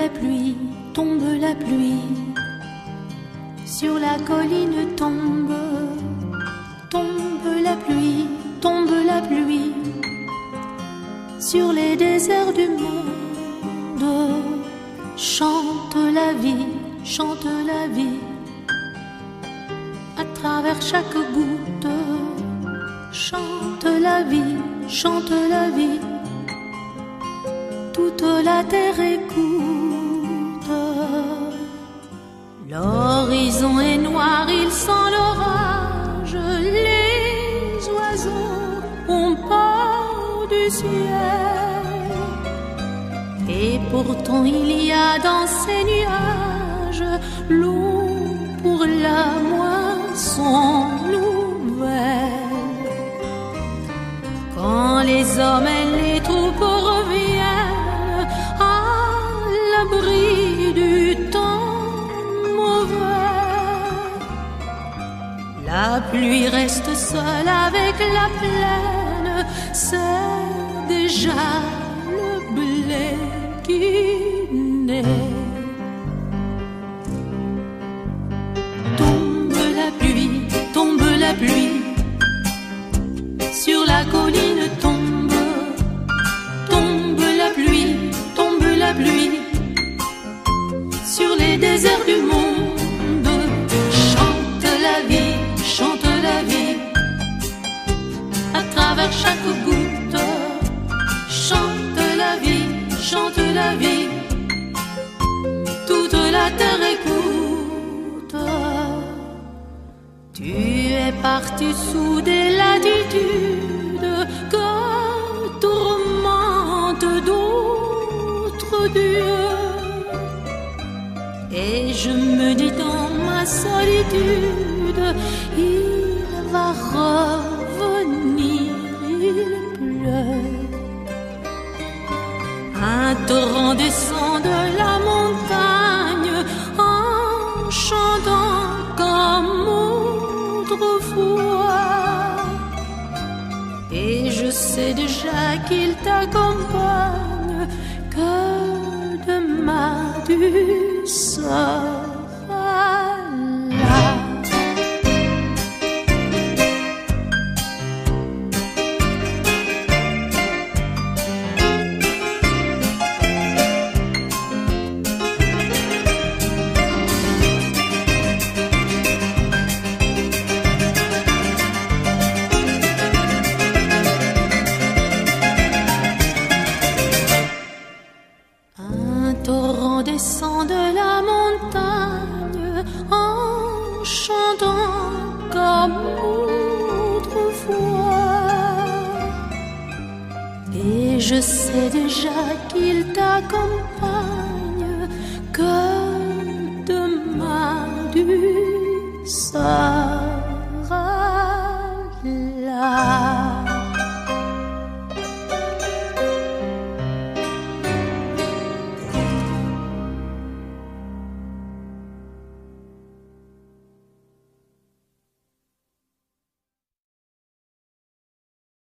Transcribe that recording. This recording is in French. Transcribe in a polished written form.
tombe la pluie, sur la colline tombe la pluie, tombe la pluie, sur les déserts du monde, chante la vie, chante la vie, à travers chaque goutte, chante la vie, chante la vie, toute la terre écoute. L'horizon est noir, il sent l'orage, les oiseaux ont peur du ciel, et pourtant il y a dans ces nuages l'eau pour la moisson nouvelle. Quand les hommes et les troupeaux reviennent à l'abri du temps mauvais, la pluie reste seule avec la plaine, c'est déjà le blé qui naît. Tombe la pluie, sur la colline tombe la pluie, tombe la pluie, sur les déserts du monde, chante la vie, chante la vie, à travers chaque goutte, chante la vie, chante la vie, toute la terre écoute. Tu es parti sous des latitudes que tourmentent d'autres dieux, et je me dis dans ma solitude, il va revenir, il pleut. Un torrent descend de la montagne en chantant comme autrefois, et je sais déjà qu'il t'accompagne, que demain tu seras là. Descend de la montagne en chantant comme autrefois, et je sais déjà qu'il t'accompagne, que demain tu seras